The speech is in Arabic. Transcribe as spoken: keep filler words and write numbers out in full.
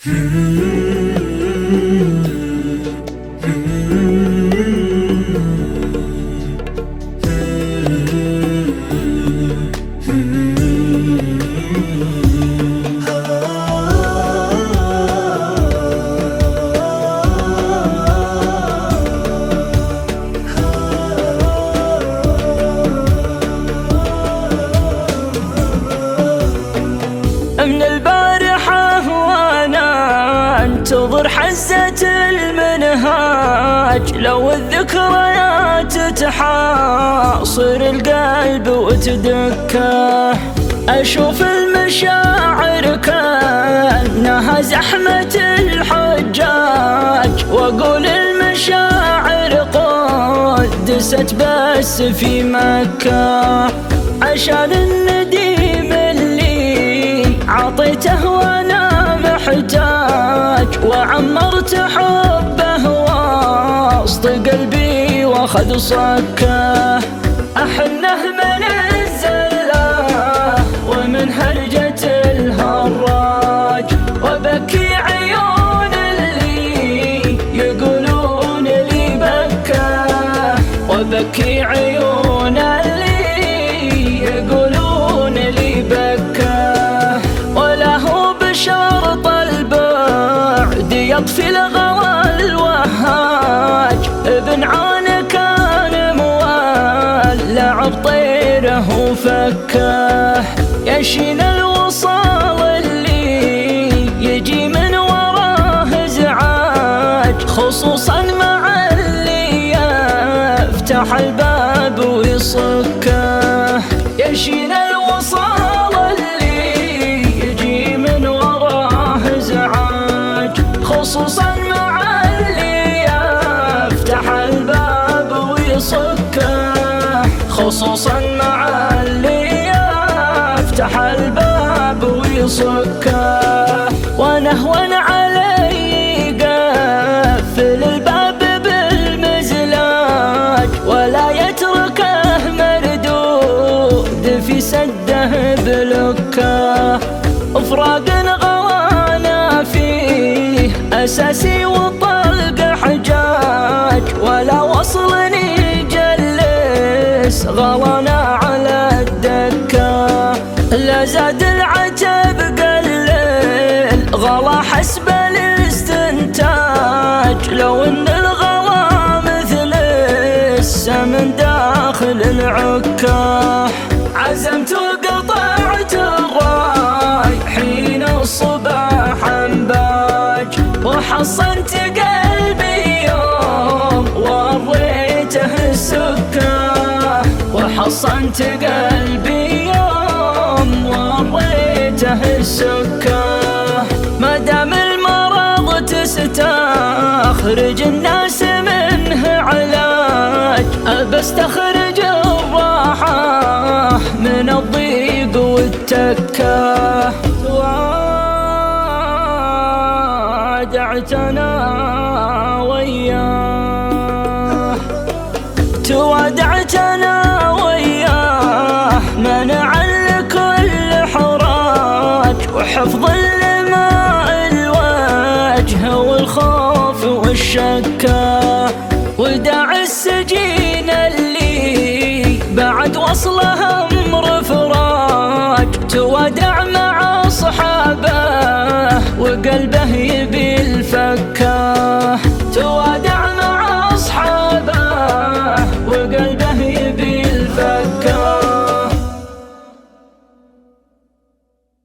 من البارحة وانا انتظر حزة المنهاج، لو الذكريات تحاصر القلب وتدكه، اشوف المشاعر كأنها زحمة الحجاج، واقول المشاعر قدست بس في مكة، عشان النديم اللي عطيته وانا محتاج، وعمرت حبه وسط قلبي واخذ صكه، احنه من الزله ومن هرجة الهراج، وبكي عيون اللي يقولون لي بكه، وبكي عيون اللي يقولون لي بكه، ولا هو بشرط البعد يطفي الغوى الوهاج، ابن عانى كان مولع بطيره وفكه، يشين الوصال اللي يجي من وراه ازعاج، خصوصا مع اللي يفتح الباب ويصكه، يشين الوصال اللي يجي من وراه ازعاج، خصوصا مع اللي يفتح الباب ويصكه، خصوصا مع اللي يفتح الباب ويصكه، ونهون علي قفل الباب بالمزلاج، ولا يتركه مردود في سده بلكه، فراق غوانا فيه اساسي وطلق حجاج، ولا وصل يجلس غلانا على الدكه، لا زاد العتب قلل غلا حسب الاستنتاج، لو ان الغلا مثل السمن داخل العكه، عزمت وقطعت الراي حين الصباح انباج، وحصنت قلبي يوم وريته السكه، وحصنت قلبي يوم وريته السكه، ما دام المرض تستخرج الناس منه علاج، أبستخرج الراحة من الضيق والتكه، توادعتنا وياه، توادعتنا وياه، منعا لكل حراج، وحفظ الماء الوجه والخوف والشكه، وداع السجين اللي بعد وصله امر فراج، توادع مع اصحابه وقلبه يبي الفكه، توادع